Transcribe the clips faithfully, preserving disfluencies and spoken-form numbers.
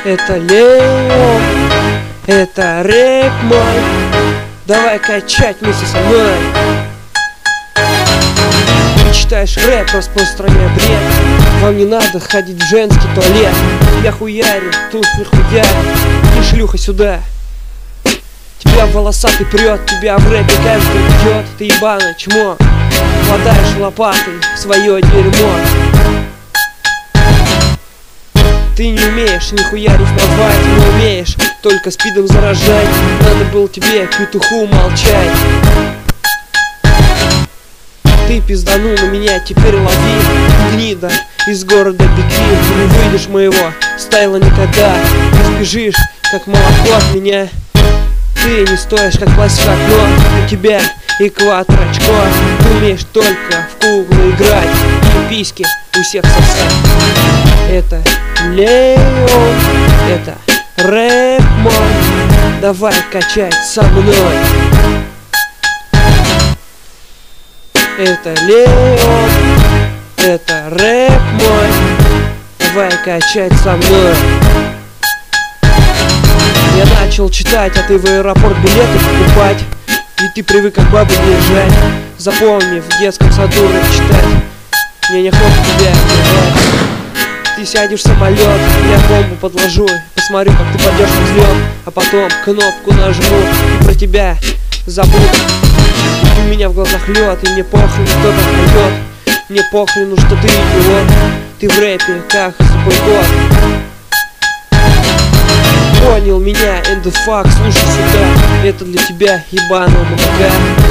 Это Леон, это рэп мой. Давай качать вместе со мной. Ты читаешь рэп, распространяя бред. Вам не надо ходить в женский туалет. Я хуярю, тут нихуя. И шлюха сюда. Тебя волосатый прет, тебя в рэпе каждый бьет. Ты ебаное чмо, хватаешь лопатой свое дерьмо. Ты не умеешь нихуя рифмовать, не умеешь только спидом заражать. Надо было тебе, петуху, молчать. Ты пизданул на меня, теперь лови, гнида, из города беги. Ты не выйдешь моего стайла никогда. Не сбежишь, как молоко от меня. Ты не стоишь, как пластик окно. У тебя экватор очко. Ты умеешь только в куклы играть и письки у всех сосать. Это Леон, это рэп мой. Давай качать со мной. Это Леон, это рэп мой. Давай качать со мной. Я начал читать, а ты в аэропорт билеты покупать. Ведь ты привык как бабы бежать. Запомни, в детском саду рэп читать. Мне не хочет тебя бежать. Ты сядешь в самолет, я бомбу подложу. Посмотрю, как ты пойдешь на взлет. А потом кнопку нажму и про тебя забуду. Ведь у меня в глазах лед, и мне похрен, кто там пойдет. Мне похрену, что ты идиот. Ты в рэпе, как свой год. Понял меня, and the fuck, слушай сюда. Это для тебя, ебаного мудака.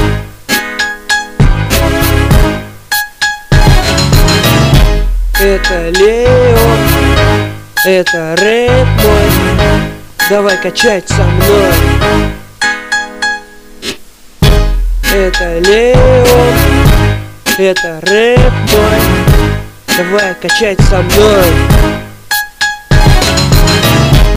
Это Леон, это рэп мой. Давай качать со мной. Это Леон, это рэп мой. Давай качать со мной.